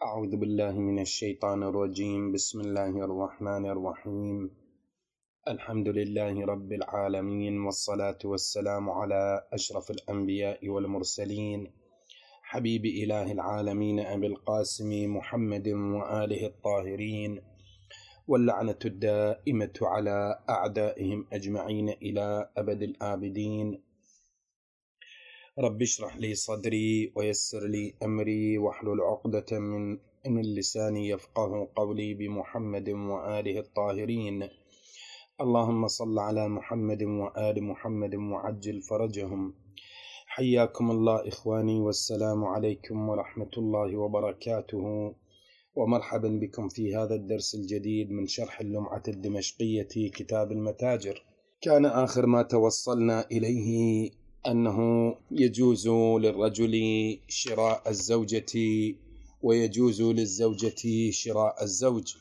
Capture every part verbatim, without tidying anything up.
أعوذ بالله من الشيطان الرجيم. بسم الله الرحمن الرحيم. الحمد لله رب العالمين، والصلاة والسلام على أشرف الأنبياء والمرسلين، حبيب إله العالمين أبي القاسم محمد وآله الطاهرين، واللعنة الدائمة على أعدائهم أجمعين إلى أبد الآبدين. رب اشرح لي صدري ويسر لي أمري واحلل عقدة من من لساني يفقه قولي، بمحمد وآله الطاهرين. اللهم صل على محمد وآل محمد وعجل فرجهم. حياكم الله إخواني، والسلام عليكم ورحمة الله وبركاته، ومرحبا بكم في هذا الدرس الجديد من شرح اللمعة الدمشقية كتاب المتاجر. كان آخر ما توصلنا إليه أنه يجوز للرجل شراء الزوجة ويجوز للزوجة شراء الزوج،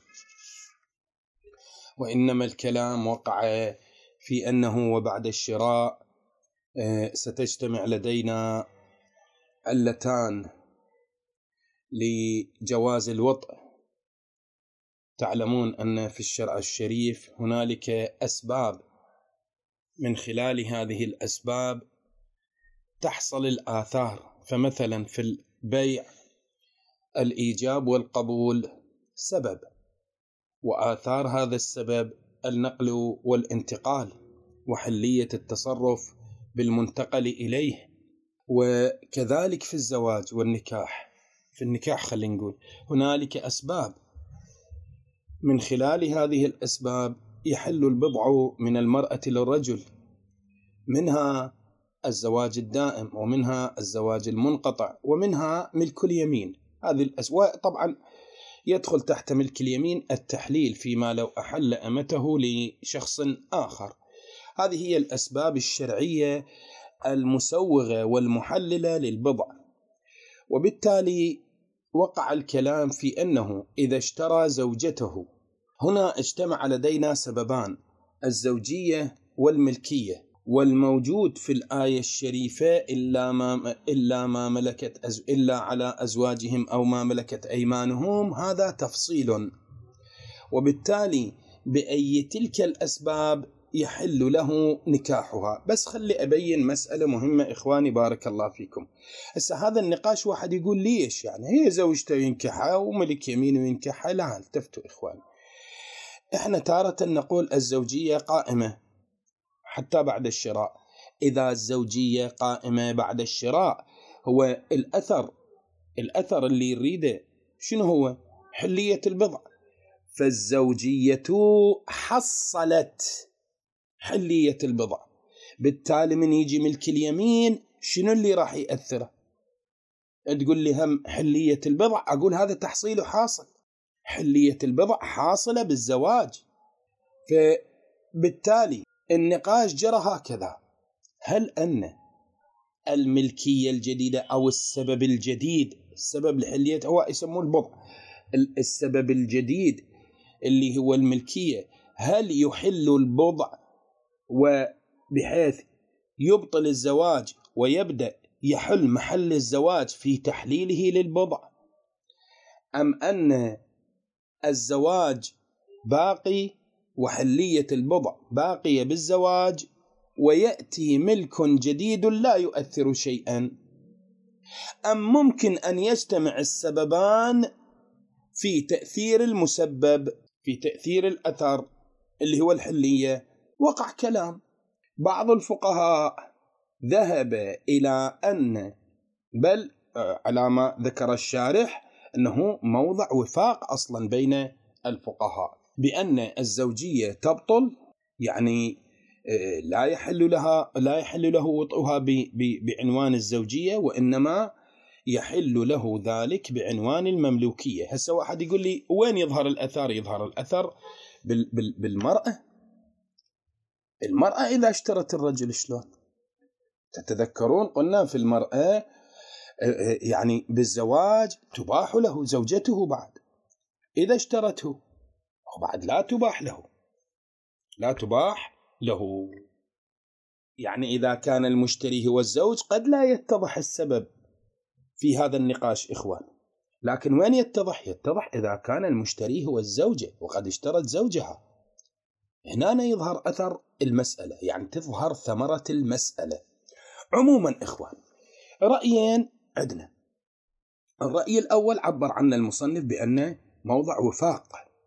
وإنما الكلام وقع في أنه وبعد الشراء ستجتمع لدينا علتان لجواز الوطء. تعلمون أن في الشرع الشريف هنالك أسباب، من خلال هذه الأسباب تحصل الآثار. فمثلا في البيع الإيجاب والقبول سبب، وآثار هذا السبب النقل والانتقال وحلية التصرف بالمنتقل إليه. وكذلك في الزواج والنكاح، في النكاح خلينا نقول هنالك أسباب، من خلال هذه الأسباب يحل البضع من المرأة للرجل، منها الزواج الدائم، ومنها الزواج المنقطع، ومنها ملك اليمين. هذه الأسباب طبعا يدخل تحت ملك اليمين التحليل فيما لو أحل أمته لشخص آخر. هذه هي الأسباب الشرعية المسوغة والمحللة للبضع. وبالتالي وقع الكلام في أنه إذا اشترى زوجته، هنا اجتمع لدينا سببان: الزوجية والملكية. والموجود في الآية الشريفة إلا ما إلا ما ملكت أز إلا على أزواجهم أو ما ملكت أيمانهم، هذا تفصيل. وبالتالي بأي تلك الأسباب يحل له نكاحها. بس خلي أبين مسألة مهمة إخواني، بارك الله فيكم. هسه هذا النقاش واحد يقول ليش يعني هي زوجته ينكحها وملك يمين ينكحها؟ لا، التفتوا إخواني، إحنا تارة نقول الزوجية قائمة حتى بعد الشراء. إذا الزوجية قائمة بعد الشراء، هو الأثر الأثر اللي يريده شنو هو؟ حلية البضع. فالزوجية حصلت حلية البضع، بالتالي من يجي ملك اليمين شنو اللي راح يأثره؟ تقول لي هم حلية البضع، أقول هذا تحصيله حاصل. حلية البضع حاصلة بالزواج. فبالتالي النقاش جرى هكذا: هل أن الملكية الجديدة أو السبب الجديد، السبب لحلية هو يسموه البضع، السبب الجديد اللي هو الملكية، هل يحل البضع وبحيث يبطل الزواج ويبدأ يحل محل الزواج في تحليله للبضع، أم أن الزواج باقي وحلية البضع باقية بالزواج ويأتي ملك جديد لا يؤثر شيئا؟ أم ممكن أن يجتمع السببان في تأثير المسبب، في تأثير الأثر اللي هو الحلية؟ وقع كلام. بعض الفقهاء ذهب إلى أن بل على ما ذكر الشارح أنه موضع وفاق أصلا بين الفقهاء بأن الزوجية تبطل، يعني لا يحل لها لا يحل له وطئها بعنوان الزوجية، وإنما يحل له ذلك بعنوان المملوكية. هسه واحد يقول لي وين يظهر الأثر؟ يظهر الأثر بالمرأة. المرأة إذا اشترت الرجل شلون؟ تتذكرون قلنا في المرأة يعني بالزواج تباح له زوجته، بعد إذا اشترته بعد لا تباح له لا تباح له يعني إذا كان المشتري هو الزوج قد لا يتضح السبب في هذا النقاش إخوان. لكن وين يتضح؟ يتضح إذا كان المشتري هو الزوجة وقد اشترت زوجها. هنا يظهر أثر المسألة، يعني تظهر ثمرة المسألة. عموما إخوان، رأيين عندنا. الرأي الأول عبر عنه المصنف بأنه موضع وفاق.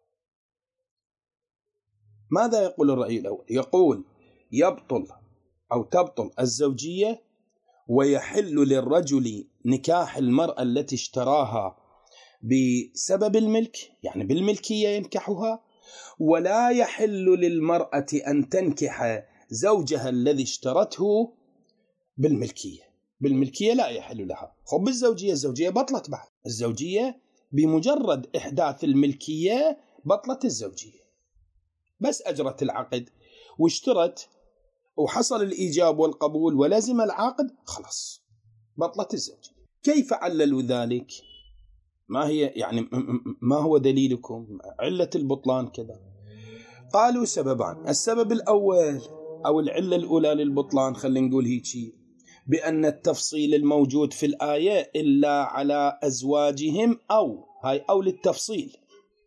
ماذا يقول الرأي الأول؟ يقول يبطل أو تبطل الزوجية، ويحل للرجل نكاح المرأة التي اشتراها بسبب الملك، يعني بالملكية ينكحها، ولا يحل للمرأة أن تنكح زوجها الذي اشترته بالملكية. بالملكية لا يحل لها. خب بالزوجية، الزوجية بطلت بعد. الزوجية بمجرد إحداث الملكية بطلت الزوجية، بس أجرت العقد واشترت وحصل الإيجاب والقبول ولزم العقد، خلاص بطلت الزوجية. كيف عللوا ذلك؟ ما هي يعني ما هو دليلكم علة البطلان كذا؟ قالوا سببان. السبب الأول أو العلة الأولى للبطلان، خلينا نقول هيك، بأن التفصيل الموجود في الآية إلا على أزواجهم، أو هاي أو للتفصيل،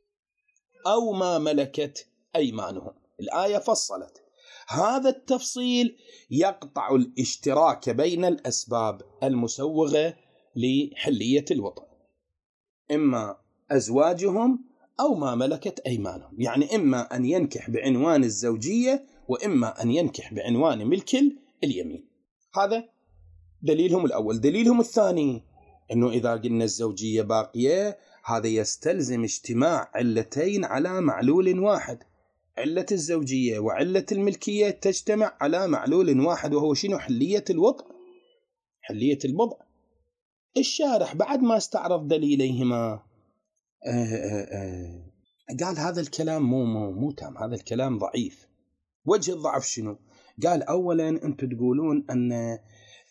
أو ما ملكت أيمانهم. الآية فصلت. هذا التفصيل يقطع الاشتراك بين الأسباب المسوغة لحلية الوطن، إما أزواجهم أو ما ملكت أيمانهم، يعني إما أن ينكح بعنوان الزوجية وإما أن ينكح بعنوان ملك اليمين. هذا دليلهم الأول. دليلهم الثاني أنه إذا قلنا الزوجية باقية، هذا يستلزم اجتماع علتين على معلول واحد. علة الزوجية وعلة الملكية تجتمع على معلول واحد، وهو شنو؟ حلية الوضع، حلية البضع. الشارح بعد ما استعرض دليليهما آه آه آه قال هذا الكلام مو مو مو تام، هذا الكلام ضعيف. وجه الضعف شنو؟ قال أولا أنتم تقولون أن آه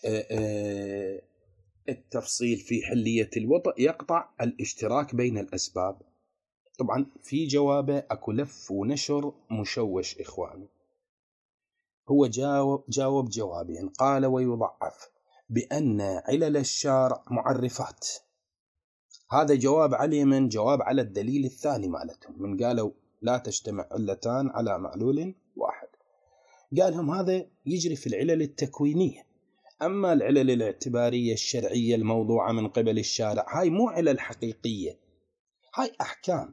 آه التفصيل في حلية الوطء يقطع الاشتراك بين الأسباب. طبعا في جوابه أكو لف ونشر مشوش إخواني. هو جاوب, جاوب جوابين. قال ويضعف بأن علل الشارع معرفات. هذا جواب علي من جواب على الدليل الثاني مالتهم، من قالوا لا تجتمع علتان على معلول واحد. قالهم هذا يجري في العلل التكوينية، أما العلل الاعتبارية الشرعية الموضوعة من قبل الشارع هاي مو علل حقيقية، هاي أحكام.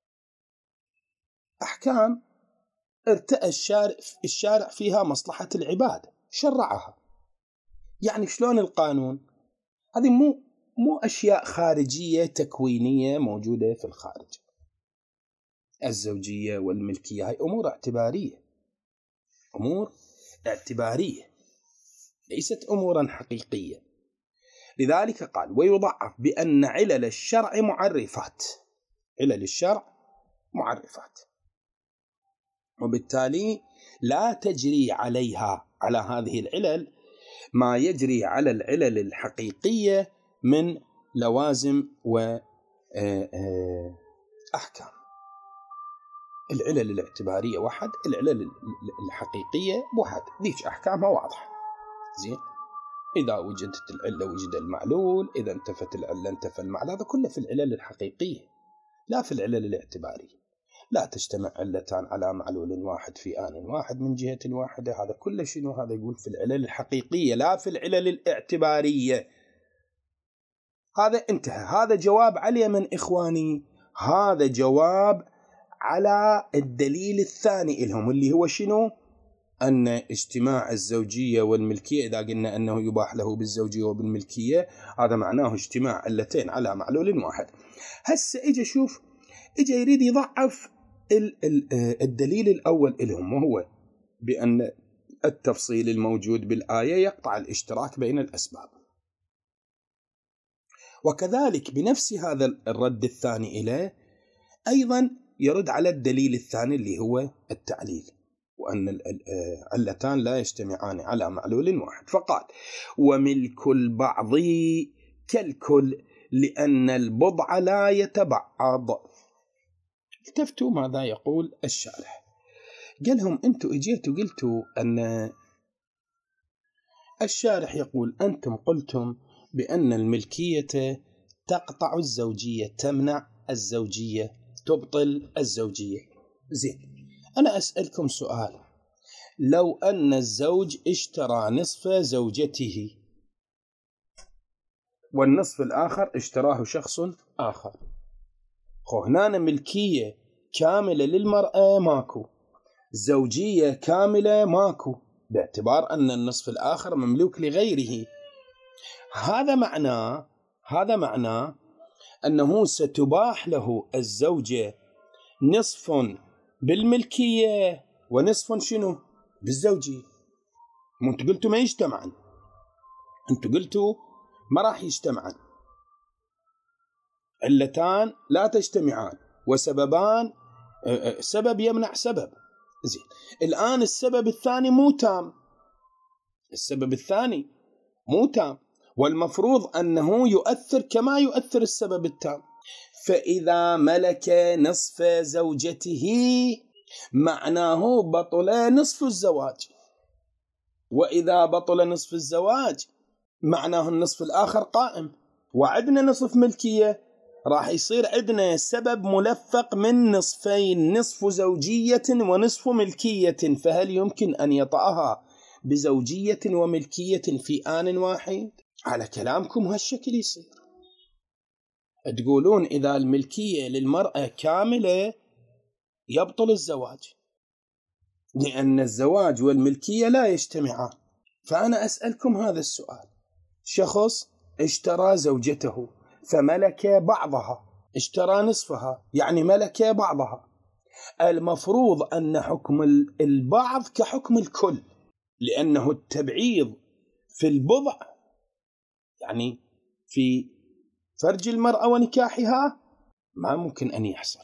أحكام ارتأى الشارع, الشارع فيها مصلحة العباد شرعها. يعني شلون القانون؟ هذه مو مو أشياء خارجية تكوينية موجودة في الخارج. الزوجية والملكية هاي أمور اعتبارية، أمور اعتبارية ليست أمورا حقيقية. لذلك قال ويضعف بأن علل الشرع معرفات. علل الشرع معرفات، وبالتالي لا تجري عليها، على هذه العلل، ما يجري على العلل الحقيقية من لوازم وأحكام. العلل الاعتبارية واحد، العلل الحقيقية واحد، ذيك أحكامها واضحة. زين، إذا وجدت العلة وجد المعلول، إذا انتفت العلة انتفى المعلول. هذا كله في العلل الحقيقية لا في العلل الاعتبارية. لا تجتمع علتان على معلول واحد في آن واحد من جهة واحدة. هذا كله شنو؟ هذا يقول في العلل الحقيقية لا في العلل الاعتبارية. هذا انتهى. هذا جواب عليه من إخواني، هذا جواب على الدليل الثاني لهم اللي هو شنو؟ أن اجتماع الزوجية والملكية، إذا قلنا أنه يباح له بالزوجية وبالملكية، هذا معناه اجتماع علتين على معلول واحد. هسه إجا شوف، إجا يريد يضعف الدليل الأول لهم، وهو بأن التفصيل الموجود بالآية يقطع الاشتراك بين الأسباب. وكذلك بنفس هذا الرد الثاني إليه أيضا يرد على الدليل الثاني اللي هو التعليل، وأن العلتان لا يجتمعان على معلول واحد. فقال وملك البعض كالكل لأن البضع لا يتبعض. التفتوا ماذا يقول الشارح. قال لهم أنتوا اجيتوا قلتوا أن الشارح يقول أنتم قلتم بأن الملكية تقطع الزوجية، تمنع الزوجية، تبطل الزوجية. زين، أنا أسألكم سؤال: لو أن الزوج اشترى نصف زوجته والنصف الآخر اشتراه شخص آخر، هنا ملكية كاملة للمرأة ماكو، زوجية كاملة ماكو، باعتبار أن النصف الآخر مملوك لغيره. هذا معناه هذا معناه أنه ستباح له الزوجة نصف بالملكية ونصف شنو؟ بالزوجية. انتوا قلتوا ما يجتمعن، انتوا قلتوا ما راح يجتمعن، علتان لا تجتمعان وسببان، سبب يمنع سبب. زين، الآن السبب الثاني مو تام، السبب الثاني مو تام، والمفروض أنه يؤثر كما يؤثر السبب التام. فإذا ملك نصف زوجته معناه بطل نصف الزواج، وإذا بطل نصف الزواج معناه النصف الآخر قائم، وعدنا نصف ملكية، راح يصير عندنا سبب ملفق من نصفين، نصف زوجية ونصف ملكية. فهل يمكن أن يطأها بزوجية وملكية في آن واحد؟ على كلامكم هالشكل يصير. تقولون إذا الملكية للمرأة كاملة يبطل الزواج، لأن الزواج والملكية لا يجتمعان. فأنا أسألكم هذا السؤال: شخص اشترى زوجته فملك بعضها، اشترى نصفها يعني ملك بعضها، المفروض أن حكم البعض كحكم الكل، لأنه التبعيض في البضع يعني في فرج المرأة ونكاحها ما ممكن أن يحصل.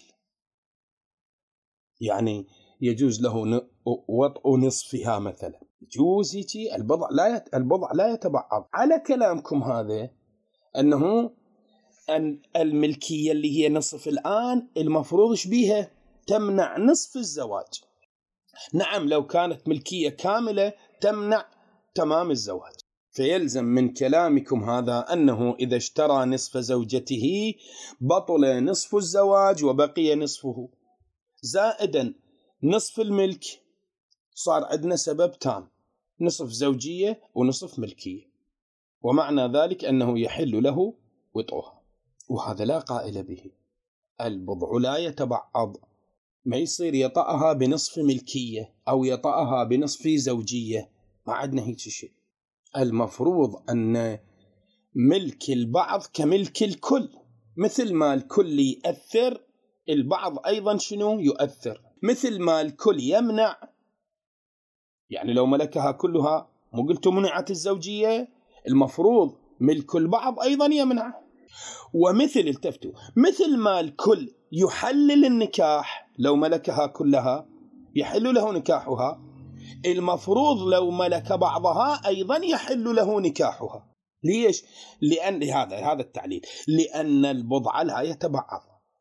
يعني يجوز له وطء نصفها مثلا، يجوز يجي البضع لا يت... البضع لا يتبعض. على كلامكم هذا أنه أن الملكية اللي هي نصف الآن المفروض بيها تمنع نصف الزواج. نعم، لو كانت ملكية كاملة تمنع تمام الزواج. فيلزم من كلامكم هذا أنه إذا اشترى نصف زوجته بطل نصف الزواج وبقي نصفه، زائدا نصف الملك، صار عندنا سبب تام، نصف زوجية ونصف ملكية، ومعنى ذلك أنه يحل له وطئها، وهذا لا قائل به. البضع لا يتبعض، ما يصير يطأها بنصف ملكية أو يطأها بنصف زوجية، ما عندنا هيك شيء. المفروض أن ملك البعض كملك الكل، مثل ما الكل يأثر البعض أيضا شنو يؤثر، مثل ما الكل يمنع. يعني لو ملكها كلها، مو قلتوا منعت الزوجية، المفروض ملك البعض أيضا يمنع. ومثل التفتوا مثل ما الكل يحلل النكاح، لو ملكها كلها يحل له نكاحها، المفروض لو ملك بعضها أيضا يحل له نكاحها. ليش؟ لأن هذا هذا التعليل، لأن البضع لا يتبعض.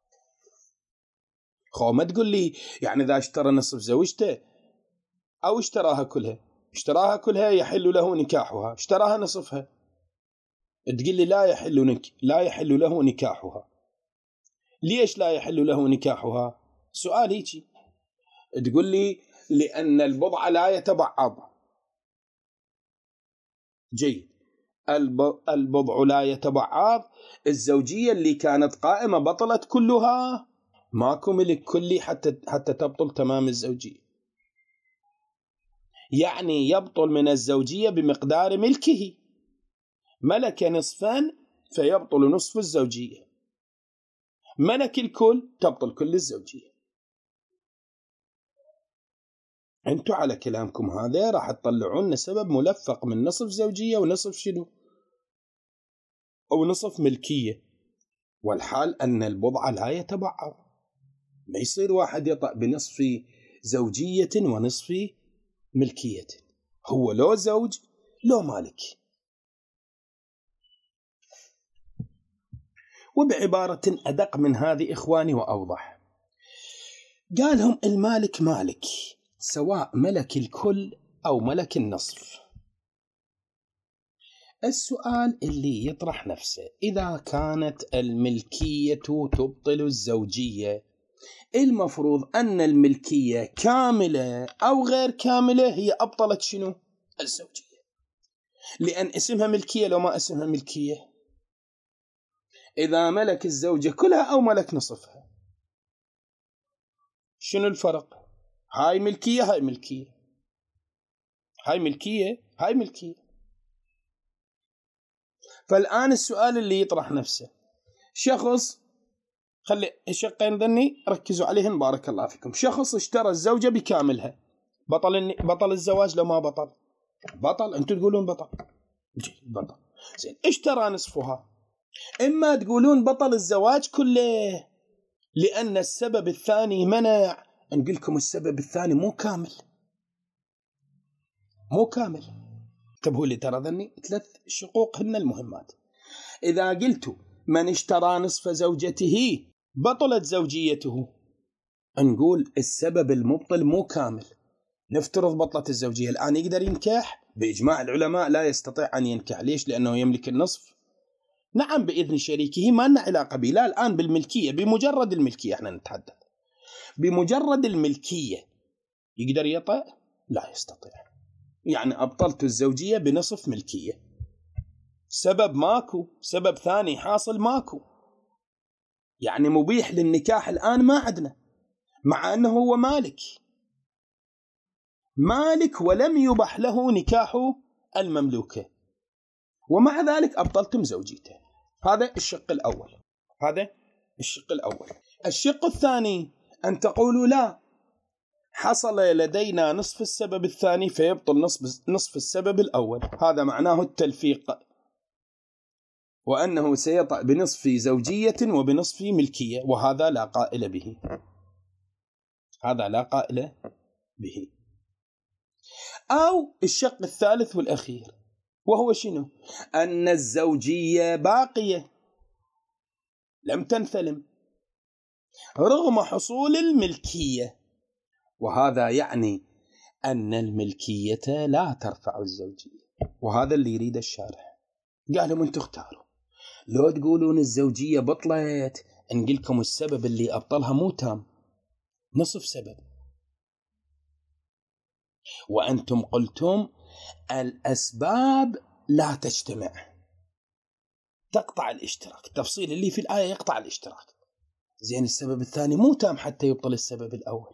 خو ما تقول لي يعني إذا اشترى نصف زوجته أو اشتراها كلها، اشتراها كلها يحل له نكاحها، اشتراها نصفها تقول لي لا يحل نك... لا يحل له نكاحها. ليش لا يحل له نكاحها؟ سؤال هيجي، تقول لي لأن البضع لا يتبعض. جيد، الب... البضع لا يتبعض، الزوجية اللي كانت قائمة بطلت كلها، ماكو ملك كلي حتى حتى تبطل تمام الزوجية. يعني يبطل من الزوجية بمقدار ملكه، ملك نصفا فيبطل نصف الزوجية، ملك الكل تبطل كل الزوجية. انتوا على كلامكم هذا راح تطلعون سبب ملفق من نصف زوجية ونصف شنو أو نصف ملكية، والحال أن البضع لا يتبعض. ما يصير واحد يطأ بنصف زوجية ونصف ملكية، هو لو زوج لو مالك. وبعبارة أدق من هذه إخواني وأوضح، قالهم المالك مالك سواء ملك الكل أو ملك النصف. السؤال اللي يطرح نفسه، إذا كانت الملكية تبطل الزوجية، المفروض أن الملكية كاملة أو غير كاملة هي أبطلت شنو؟ الزوجية، لأن اسمها ملكية لو ما اسمها ملكية. إذا ملك الزوجة كلها أو ملك نصفها، شنو الفرق؟ هاي ملكية هاي ملكية، هاي ملكية هاي ملكية. فالآن السؤال اللي يطرح نفسه، شخص، خلي الشقين ذني ركزوا عليهم بارك الله فيكم، شخص اشترى الزوجة بكاملها، بطل بطل الزواج لو ما بطل؟ بطل. أنتم تقولون بطل، بطل. زين، اشترى نصفها. إما تقولون بطل الزواج كله لأن السبب الثاني منع، نقول لكم السبب الثاني مو كامل، مو كامل. انتبهوا لي، ترى ذني ثلاث شقوق هن المهمات. إذا قلتوا من اشترى نصف زوجته بطلت زوجيته، نقول السبب المبطل مو كامل. نفترض بطلت الزوجية، الآن يقدر ينكح؟ بإجماع العلماء لا يستطيع أن ينكح. ليش؟ لأنه يملك النصف. نعم بإذن شريكه، ما لنا علاقة به، لا الآن بالملكية، بمجرد الملكية احنا نتحدث، بمجرد الملكية يقدر يطأ؟ لا يستطيع. يعني أبطلت الزوجية بنصف ملكية، سبب ماكو، سبب ثاني حاصل ماكو، يعني مبيح للنكاح الآن ما عندنا، مع أنه هو مالك مالك ولم يبح له نكاح المملوكة، ومع ذلك أبطلتم زوجيته. هذا الشق الأول، هذا الشق الأول. الشق الثاني أن تقولوا لا، حصل لدينا نصف السبب الثاني فيبطل نصف, نصف السبب الأول. هذا معناه التلفيق، وأنه سيطأ بنصف زوجية وبنصف ملكية، وهذا لا قائل به، هذا لا قائل به. أو الشق الثالث والأخير، وهو شنو؟ أن الزوجية باقية لم تنثلم رغم حصول الملكية، وهذا يعني أن الملكية لا ترفع الزوجية، وهذا اللي يريد الشارح. قالوا من تختاروا، لو تقولون الزوجية بطلت نقول لكم السبب اللي أبطلها مو تام، نصف سبب، وأنتم قلتم الأسباب لا تجتمع، تقطع الاشتراك، التفصيل اللي في الآية يقطع الاشتراك. زين، السبب الثاني مو تام حتى يبطل السبب الأول،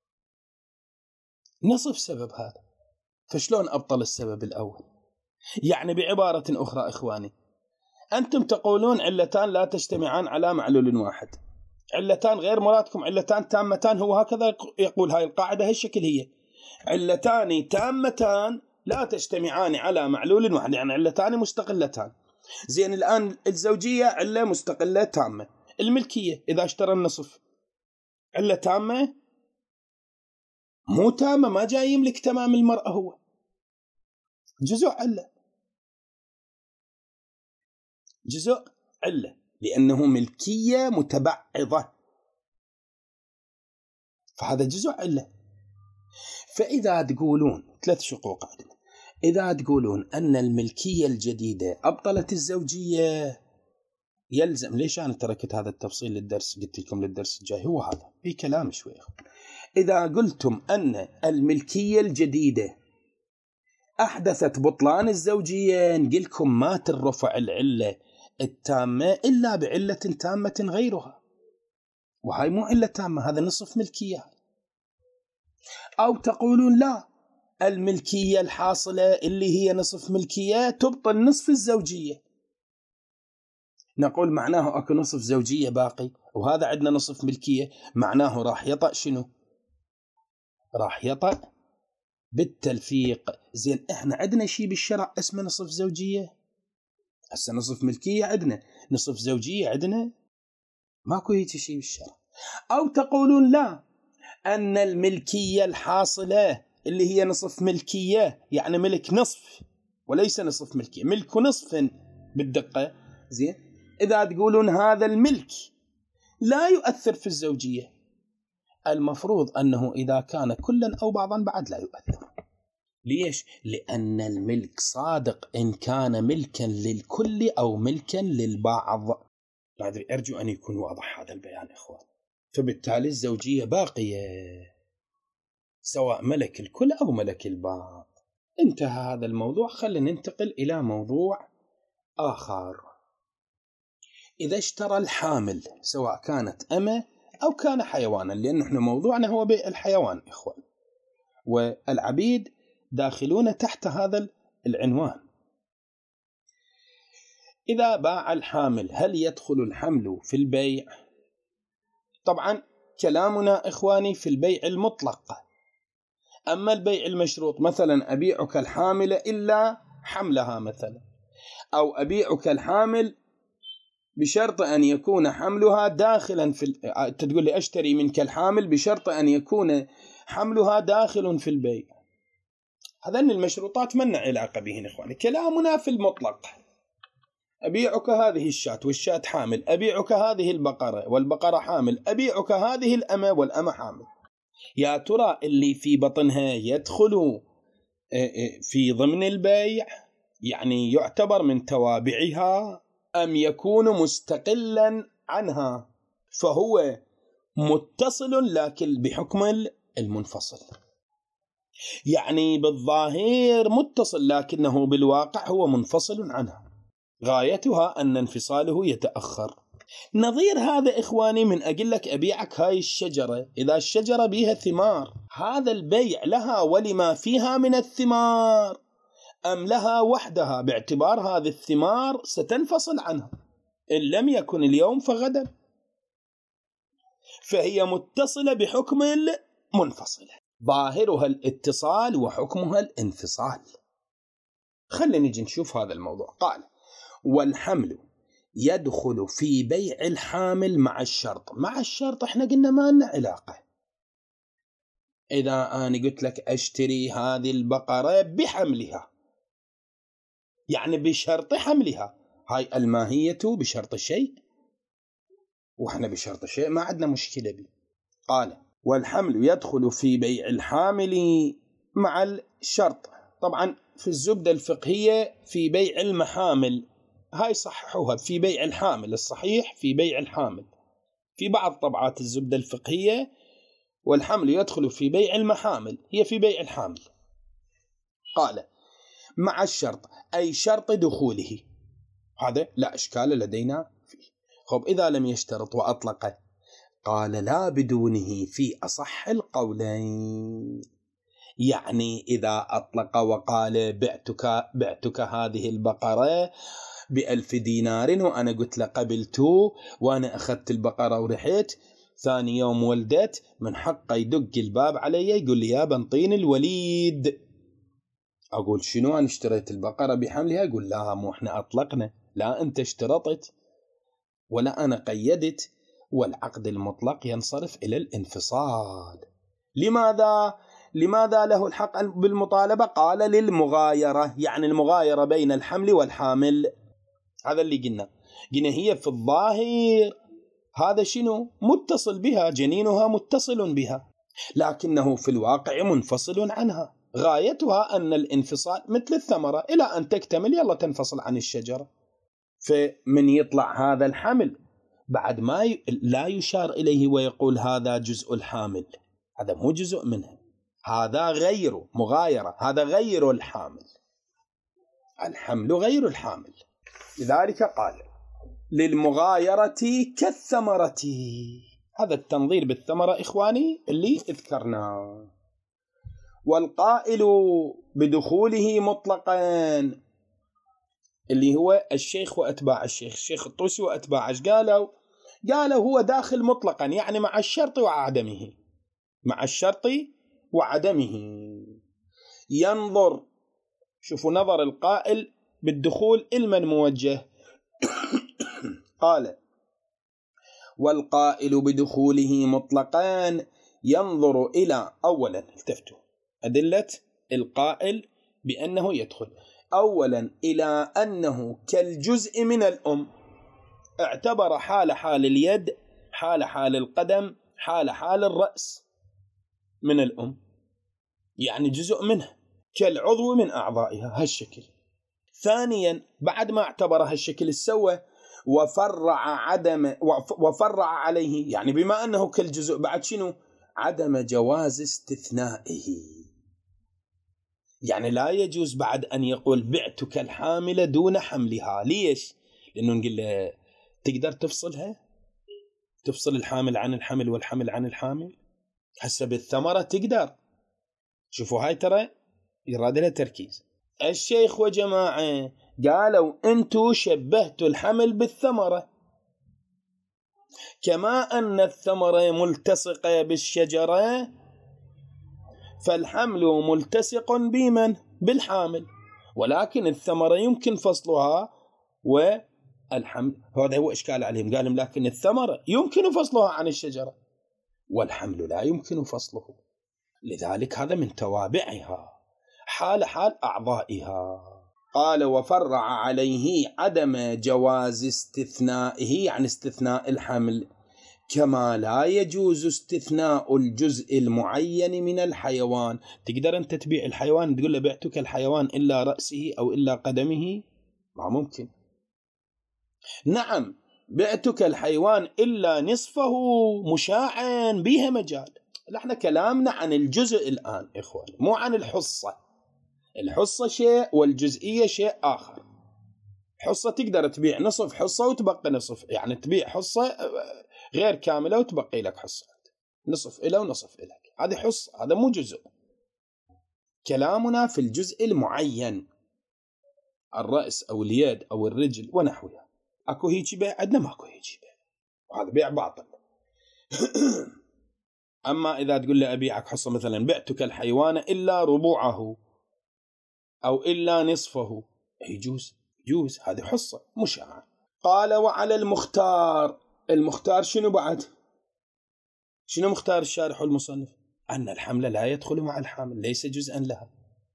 نصف سبب هذا، فشلون أبطل السبب الأول؟ يعني بعبارة أخرى إخواني، أنتم تقولون علتان لا تجتمعان على معلول واحد، علتان غير مرادكم علتان تامتان، هو هكذا يقول هاي القاعدة، هالشكل هي، علتان تامتان لا تجتمعان على معلول واحد، يعني علتان مستقلتان. زين، الآن الزوجية علة مستقلة تامة، الملكية إذا اشترى النصف علة تامة مو تامة، ما جاي يملك تمام المرأة، هو جزء علة، جزء علة، لأنه ملكية متبعضة، فهذا جزء علة. فإذا تقولون ثلاث شقوق عندنا، إذا تقولون أن الملكية الجديدة أبطلت الزوجية، يلزم، ليش أنا تركت هذا التفصيل للدرس، قلت لكم للدرس الجاي، هو هذا في كلام شوي. إذا قلتم أن الملكية الجديدة أحدثت بطلان الزوجية، نقلكم ما ترفع العلة التامة إلا بعلة تامة غيرها، وهاي مو علة تامة، هذا نصف ملكية. أو تقولون لا، الملكية الحاصلة اللي هي نصف ملكية تبطل نصف الزوجية، نقول معناه أكو نصف زوجية باقي، وهذا عندنا نصف ملكية، معناه راح يطأ شنو؟ راح يطأ بالتلفيق. زين، احنا عندنا شيء بالشرع اسمه نصف زوجية؟ هسه نصف ملكية عندنا، نصف زوجية عندنا؟ ماكو هيك شيء بالشرع. أو تقولون لا، أن الملكية الحاصلة اللي هي نصف ملكية، يعني ملك نصف وليس نصف ملكية، ملك نصف بالدقة. زين، إذا تقولون هذا الملك لا يؤثر في الزوجية، المفروض أنه إذا كان كلا أو بعضا بعد لا يؤثر، ليش؟ لأن الملك صادق إن كان ملكا للكل أو ملكا للبعض. ما أدري، أرجو أن يكون واضح هذا البيان إخوان. فبالتالي الزوجية باقية سواء ملك الكل أو ملك البعض. انتهى هذا الموضوع. خلينا ننتقل إلى موضوع آخر. إذا اشترى الحامل سواء كانت أمة أو كان حيوانا، لأن احنا موضوعنا هو بيع الحيوان إخوان، والعبيد داخلون تحت هذا العنوان. إذا باع الحامل هل يدخل الحمل في البيع؟ طبعا كلامنا إخواني في البيع المطلق. أما البيع المشروط، مثلا أبيعك الحامل إلا حملها مثلا، أو أبيعك الحامل بشرط أن يكون حملها داخلا في ال... تقول لي أشتري منك الحامل بشرط أن يكون حملها داخل في البيع. هذين المشروطات من علاقة بهن إخواني. كلامنا في المطلق. أبيعك هذه الشاة والشاة حامل، أبيعك هذه البقرة والبقرة حامل، أبيعك هذه الأمة والأمة حامل. يا ترى اللي في بطنها يدخل في ضمن البيع، يعني يعتبر من توابعها، أم يكون مستقلا عنها فهو متصل لكن بحكم المنفصل؟ يعني بالظاهر متصل لكنه بالواقع هو منفصل عنها، غايتها أن انفصاله يتأخر. نظير هذا إخواني من أقول لك أبيعك هاي الشجرة، إذا الشجرة بيها ثمار، هذا البيع لها ولما فيها من الثمار، أم لها وحدها باعتبار هذه الثمار ستنفصل عنها إن لم يكن اليوم فغدا، فهي متصلة بحكم المنفصلة، ظاهرها الاتصال وحكمها الانفصال. خلينا نجي نشوف هذا الموضوع. قال: والحمل يدخل في بيع الحامل مع الشرط. مع الشرط احنا قلنا ما لنا علاقة. إذا أنا قلت لك أشتري هذه البقرة بحملها، يعني بشرط حملها، هاي الماهية بشرط شيء، وإحنا بشرط شيء ما عندنا مشكلة به. قال: والحمل يدخل في بيع الحامل مع الشرط. طبعا في الزبدة الفقهية في بيع المحامل، هاي صححوها، في بيع الحامل الصحيح في بيع الحامل. في بعض طبعات الزبدة الفقهية والحمل يدخل في بيع المحامل، هي في بيع الحامل. قال: مع الشرط، أي شرط دخوله. هذا لا إشكال لدينا فيه. خب إذا لم يشترط وأطلقه، قال: لا بدونه في أصح القولين. يعني إذا أطلق وقال: بعتك, بعتك هذه البقرة بألف دينار، وأنا قلت له قبلتو، وأنا أخذت البقرة ورحت، ثاني يوم ولدت، من حقه يدق الباب علي يقول لي: يا بنطين الوليد. أقول: شنو، أنا اشتريت البقرة بحملها؟ يقول: لا، مو إحنا أطلقنا، لا أنت اشترطت ولا أنا قيدت. والعقد المطلق ينصرف إلى الانفصال. لماذا؟ لماذا له الحق بالمطالبة؟ قال: للمغايرة، يعني المغايرة بين الحمل والحامل. هذا اللي قلنا قلنا هي في الظاهر هذا شنو متصل بها، جنينها متصل بها، لكنه في الواقع منفصل عنها. غايتها أن الانفصال مثل الثمرة، إلى أن تكتمل يلا تنفصل عن الشجرة. فمن يطلع هذا الحمل بعد ما ي... لا يشار إليه ويقول هذا جزء الحامل، هذا مو جزء منه، هذا غير مغايرة، هذا غير الحامل، الحمل غير الحامل. لذلك قال: للمغايرة كالثمرة. هذا التنظير بالثمرة إخواني اللي اذكرناه. والقائل بدخوله مطلقا اللي هو الشيخ وأتباع الشيخ، الشيخ الطوسي وأتباعه، قالوا قالوا هو داخل مطلقا، يعني مع الشرط وعدمه، مع الشرط وعدمه. ينظر، شوفوا نظر القائل بالدخول إلمن موجه. قال: والقائل بدخوله مطلقان ينظر إلى، أولا التفتوا أدلة القائل بأنه يدخل، أولا إلى أنه كالجزء من الأم، اعتبر حال حال اليد، حال حال القدم، حال حال الرأس من الأم، يعني جزء منه. كالعضو من أعضائها هالشكل. ثانيا بعد ما اعتبر هالشكل السوى وفرع عدم وفرع عليه، يعني بما أنه كالجزء بعد شنو؟ عدم جواز استثنائه، يعني لا يجوز بعد أن يقول بعتك الحاملة دون حملها. ليش؟ لأنه نقول له تقدر تفصلها، تفصل الحامل عن الحمل والحمل عن الحامل حسب الثمرة تقدر. شوفوا هاي ترى يراد لها تركيز. الشيخ وجماعة قالوا أنتوا شبهتوا الحمل بالثمرة، كما أن الثمرة ملتصقة بالشجرة فالحمل ملتصق بمن؟ بالحامل، ولكن الثمرة يمكن فصلها والحمل. هذا هو إشكال عليهم، قالوا لكن الثمرة يمكن فصلها عن الشجرة والحمل لا يمكن فصله، لذلك هذا من توابعها حال حال أعضائها. قال وفرع عليه عدم جواز استثنائه، يعني استثناء الحمل، كما لا يجوز استثناء الجزء المعين من الحيوان. تقدر أنت تبيع الحيوان تقول له بعتك الحيوان إلا رأسه أو إلا قدمه؟ ما ممكن. نعم بعتك الحيوان إلا نصفه مشاعا بها مجال. نحن كلامنا عن الجزء الآن إخواني، مو عن الحصة. الحصة شيء والجزئية شيء آخر. حصة تقدر تبيع نصف حصة وتبقى نصف، يعني تبيع حصة غير كاملة وتبقي لك حصة، نصف إلى ونصف إليك، هذه حصة، هذا مو جزء. كلامنا في الجزء المعين، الرأس أو اليد أو الرجل ونحوها. أكو هيك بيع عندنا؟ ماكو هيك بيع، وهذا بيع باطل. أما إذا تقول لي أبيعك حصة، مثلا بعتك الحيوان إلا ربوعه أو إلا نصفه، يجوز يجوز، هذه حصة مشاعة. قال وعلى المختار. المختار شنو بعد؟ شنو مختار الشارح والمصنف؟ أن الحمل لا يدخل مع الحامل، ليس جزءا لها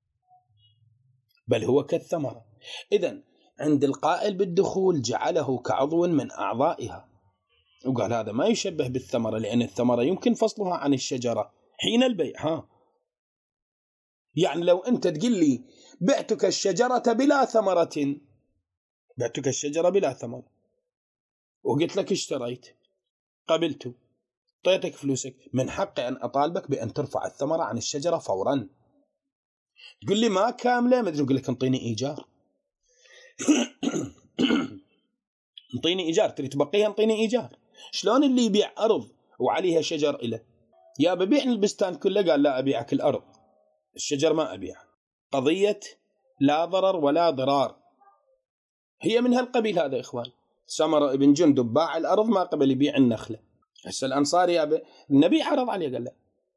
بل هو كالثمرة. إذن عند القائل بالدخول جعله كعضو من أعضائها، وقال هذا ما يشبه بالثمرة، لأن الثمرة يمكن فصلها عن الشجرة حين البيع. ها يعني لو أنت تقول لي بعتك الشجرة بلا ثمرة، بعتك الشجرة بلا ثمرة وقلت لك اشتريت، قبلته، طيتك فلوسك، من حقي أن أطالبك بأن ترفع الثمرة عن الشجرة فورا. تقول لي ما كاملة، ما تقول لك انطيني إيجار. انطيني إيجار، تريد تبقيها انطيني إيجار. شلون اللي يبيع أرض وعليها شجر إله؟ يا ببيع البستان كله، قال لا أبيعك الأرض، الشجر ما أبيع. قضية لا ضرر ولا ضرار هي من هالقبيل هذا إخوان. سمر ابن جندب باع الأرض ما قبل يبيع النخلة. هسه الأنصار يا ب... النبي عرض عليه قال له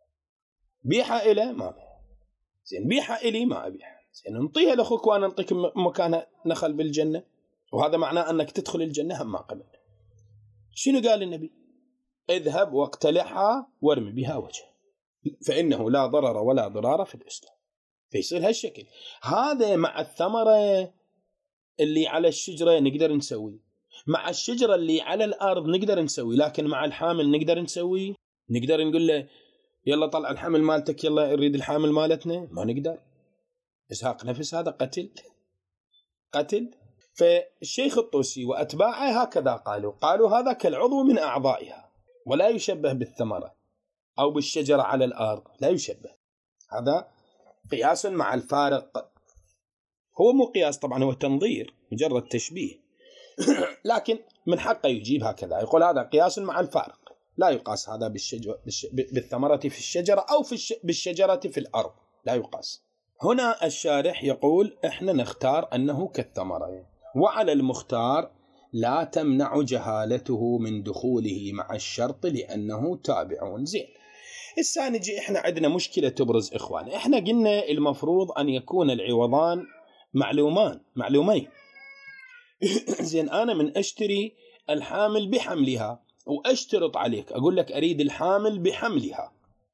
بيعها إله، ما بيع. زين بيعها إلي، ما أبيعها. زين انطيها لأخوك وأنا أنطيك مكانها نخل بالجنة، وهذا معناه أنك تدخل الجنة هم ما قبل. شنو قال النبي؟ اذهب واقتلعها وارمي بها وجهه، فإنه لا ضرر ولا ضرار في الإسلام. فيصير هالشكل. هذا مع الثمرة اللي على الشجرة نقدر نسوي، مع الشجرة اللي على الأرض نقدر نسوي، لكن مع الحامل نقدر نسوي؟ نقدر نقول له يلا طلع الحامل مالتك، يلا نريد الحامل مالتنا؟ ما نقدر. إزهاق نفس، هذا قتل قتل. فالشيخ الطوسي وأتباعه هكذا قالوا، قالوا هذا كالعضو من أعضائها ولا يشبه بالثمرة أو بالشجرة على الأرض، لا يشبه. هذا قياس مع الفارق، هو مو قياس طبعا، هو تنظير، مجرد تشبيه. لكن من حقه يجيب هكذا، يقول هذا قياس مع الفارق، لا يقاس هذا بالشجرة بالثمرة في الشجرة أو في الش... بالشجرة في الأرض، لا يقاس. هنا الشارح يقول إحنا نختار أنه كالثمرة، وعلى المختار لا تمنع جهالته من دخوله مع الشرط لأنه تابعون. زين، السا نجي إحنا عندنا مشكلة تبرز إخوان. إحنا قلنا المفروض أن يكون العوضان معلومان معلومين. زين، أنا من أشتري الحامل بحملها وأشترط عليك، أقول لك أريد الحامل بحملها،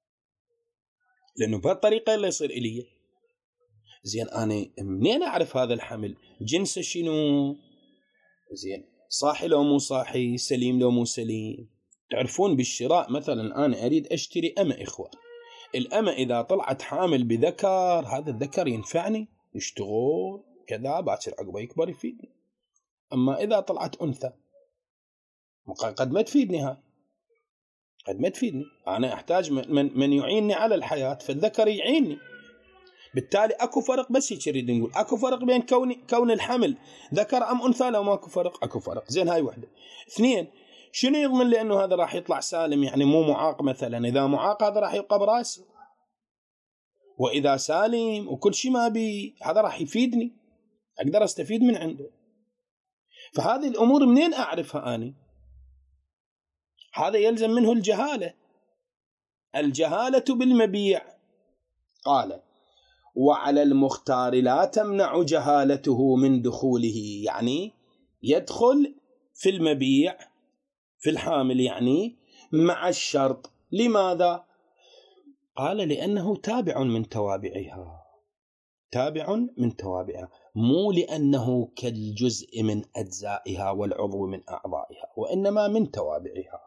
لأنه بهالطريقة اللي يصير إلي. زين، أنا منين أعرف هذا الحمل جنسه شنو؟ زين، صاحي لو مو صاحي، سليم لو مو سليم. تعرفون بالشراء مثلا أنا أريد أشتري أما إخوان، الأمة إذا طلعت حامل بذكر، هذا الذكر ينفعني، يشتغل كذا، باكر عقبه يكبر يفيدني. أما إذا طلعت أنثى قد ما تفيدني، هاي قد ما تفيدني، أنا أحتاج من, من يعينني على الحياة، فالذكر يعينني. بالتالي أكو فرق، بس هيك نريد نقول أكو فرق بين كون كون الحمل ذكر أم أنثى. لو ما أكو فرق، أكو فرق. زين، هاي وحدة. اثنين، شنو يضمن لي أنه هذا راح يطلع سالم، يعني مو معاق مثلا؟ إذا معاق هذا راح يبقى براسي، وإذا سالم وكل شيء ما بي، هذا راح يفيدني، أقدر أستفيد من عنده. فهذه الأمور منين أعرفها أنا؟ هذا يلزم منه الجهالة. الجهالة بالمبيع. قال: وعلى المختار لا تمنع جهالته من دخوله، يعني يدخل في المبيع في الحامل يعني مع الشرط. لماذا؟ قال: لأنه تابع من توابعها، تابع من توابعها، مو لأنه كالجزء من أجزائها والعضو من أعضائها، وإنما من توابعها.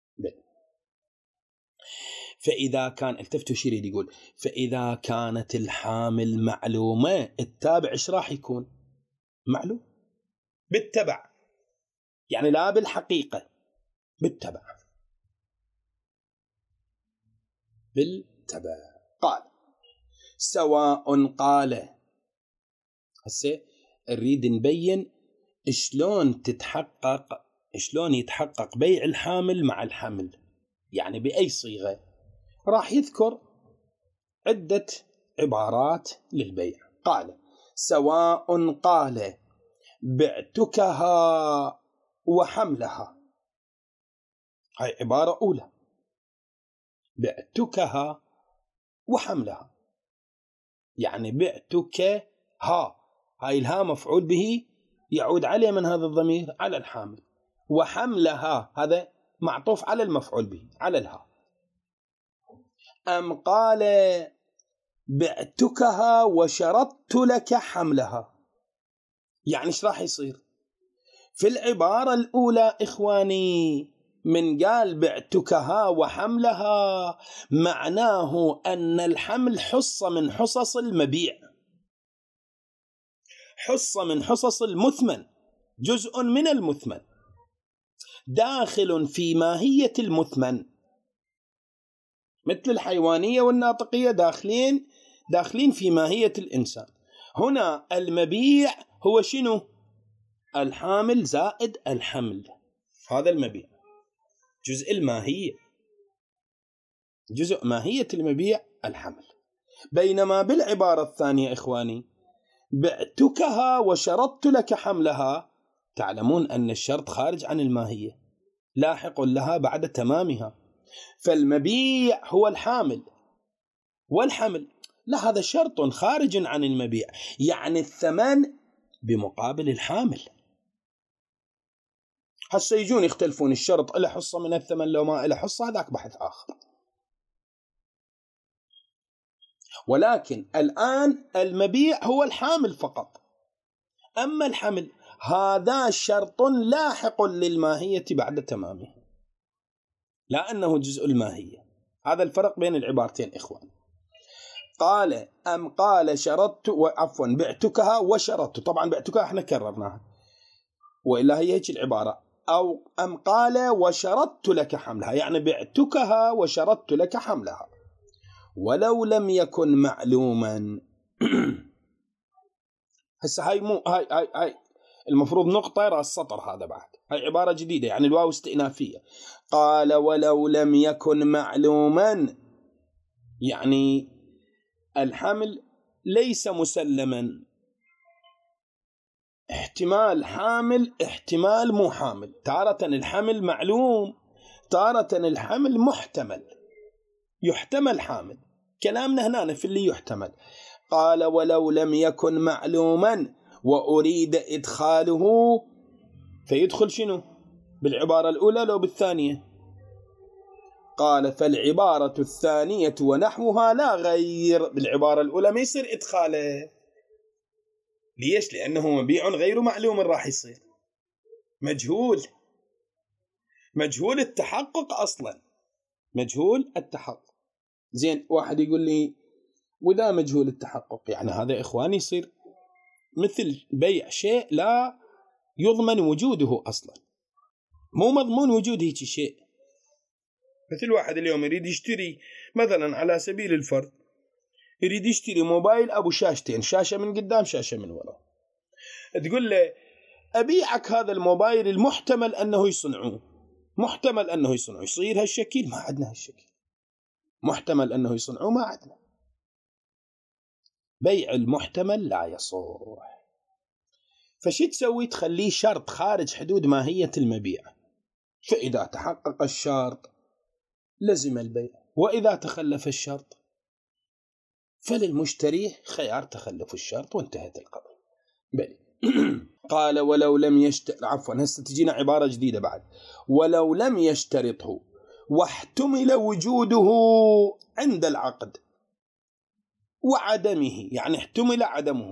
فإذا كان، التفتوا شي يريد يقول، فإذا كانت الحامل معلومة، التابع إيش راح يكون؟ معلوم بالتبع، يعني لا بالحقيقة، بالتبع، بالتبع. قال: سواء قال. هسه نريد نبين شلون تتحقق، شلون يتحقق بيع الحامل مع الحمل، يعني بأي صيغة. راح يذكر عدة عبارات للبيع. قال: سواء قال بعتكها وحملها، هاي عبارة أولى، بعتكها وحملها، يعني بعتك ها، هاي الها مفعول به يعود عليه من هذا الضمير على الحامل، وحملها هذا معطوف على المفعول به على الها. أم قال بعتكها وشرطت لك حملها، يعني ايش راح يصير في العبارة الأولى إخواني؟ من قال بعتكها وحملها معناه أن الحمل حصة من حصص المبيع، حصة من حصص المثمن، جزء من المثمن، داخل في ماهية المثمن، مثل الحيوانية والناطقية داخلين داخلين في ماهية الإنسان. هنا المبيع هو شنو؟ الحامل زائد الحمل، هذا المبيع، جزء الماهية، جزء ماهية المبيع الحمل. بينما بالعبارة الثانية إخواني، بعتكها وشرطت لك حملها، تعلمون أن الشرط خارج عن الماهية، لاحق لها بعد تمامها. فالمبيع هو الحامل، والحمل لا، هذا شرط خارج عن المبيع، يعني الثمن بمقابل الحامل. هسه يجون يختلفون، الشرط له حصة من الثمن لو ما له حصة، هذاك بحث آخر. ولكن الآن المبيع هو الحامل فقط، أما الحمل هذا شرط لاحق للماهية بعد تمامه، لا أنه جزء الماهية. هذا الفرق بين العبارتين إخوان. قال: أم قال شرطت، عفوا بعتكها وشرطت، طبعا بعتكها احنا كررناها وإلا هي هيك العبارة، أو أم قال وشرطت لك حملها، يعني بعتكها وشرطت لك حملها ولو لم يكن معلوما. هسه هاي مو هاي هاي هاي المفروض نقطة راس السطر، هذا بعد هاي عبارة جديدة، يعني الواو استئنافية. قال ولو لم يكن معلوما، يعني الحمل ليس مسلما، احتمال حامل احتمال مو حامل، تارة الحمل معلوم، تارة الحمل محتمل، يحتمل حامل. كلامنا هنا في اللي يحتمل. قال ولو لم يكن معلوما وأريد إدخاله، فيدخل شنو بالعبارة الأولى لو بالثانية؟ قال فالعبارة الثانية ونحوها لا غير، بالعبارة الأولى ما يصير إدخاله. ليش؟ لأنه مبيع غير معلوم، راح يصير مجهول، مجهول التحقق أصلا، مجهول التحقق. زين واحد يقول لي وذا مجهول التحقق، يعني هذا إخواني يصير مثل بيع شيء لا يضمن وجوده أصلا، مو مضمون وجود هيك شيء. مثل واحد اليوم يريد يشتري مثلا على سبيل الفرض يريد يشتري موبايل أبو شاشتين، شاشة من قدام شاشة من وراء، تقول له أبيعك هذا الموبايل المحتمل أنه يصنعوه، محتمل أنه يصنعوه، يصير هالشكل؟ ما عندنا هالشكل، محتمل أنه يصنعوه ما عندنا. بيع المحتمل لا يصح. فشي تسوي؟ تخليه شرط خارج حدود ماهية المبيع، فإذا تحقق الشرط لزم البيع، وإذا تخلف الشرط فللمشتري خيار تخلف الشرط وانتهت القضية. بلي. قال ولو لم يشترط، عفوا هسه تجينا عبارة جديدة بعد، ولو لم يشترطه واحتمل وجوده عند العقد وعدمه، يعني احتمل عدمه،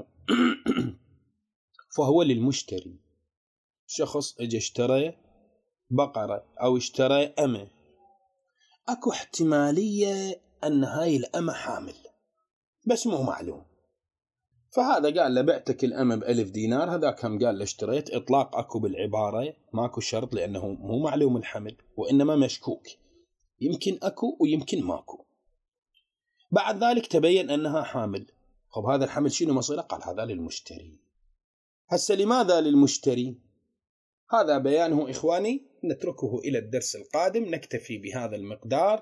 فهو للمشتري. شخص اجى اشترى بقرة أو اشترى أمة، أكو احتمالية أن هاي الأمة حامل بس مو معلوم، فهذا قال له بعتك الأمة بألف دينار، هذا كم قال له اشتريت. إطلاق أكو بالعبارة، ماكو شرط لأنه مو معلوم الحمل، وإنما مشكوك، يمكن أكو ويمكن ماكو. بعد ذلك تبين أنها حامل، خب هذا الحمل شنو مصيره؟ قال هذا للمشتري. هسه لماذا للمشتري؟ هذا بيانه إخواني، نتركه إلى الدرس القادم، نكتفي بهذا المقدار،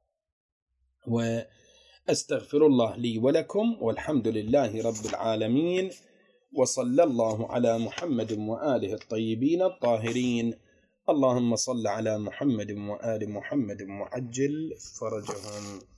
وأستغفر الله لي ولكم، والحمد لله رب العالمين، وصلى الله على محمد وآله الطيبين الطاهرين. اللهم صل على محمد وآل محمد وعجل فرجهم.